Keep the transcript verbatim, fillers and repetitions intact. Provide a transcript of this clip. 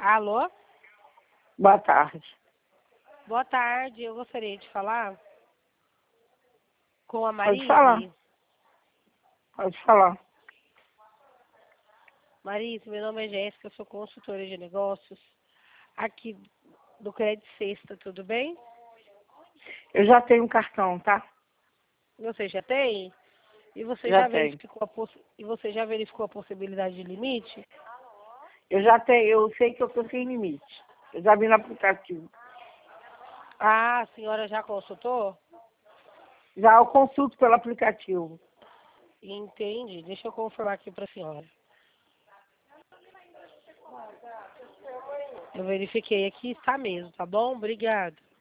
Alô? Boa tarde. Boa tarde, eu gostaria de falar com a Pode falar. Marise. Pode falar. Marise, meu nome é Jéssica, eu sou consultora de negócios aqui do Crédito Sexta, tudo bem? Eu já tenho um cartão, tá? Você já tem? E você Já já tenho. verificou a poss... e você já verificou a possibilidade de limite? Eu já tenho, eu sei que eu tô sem limite. Eu já vi no aplicativo. Ah, a senhora já consultou? Já eu consulto pelo aplicativo. Entendi. Deixa eu confirmar aqui para a senhora. Eu verifiquei aqui, está mesmo, tá bom? Obrigada.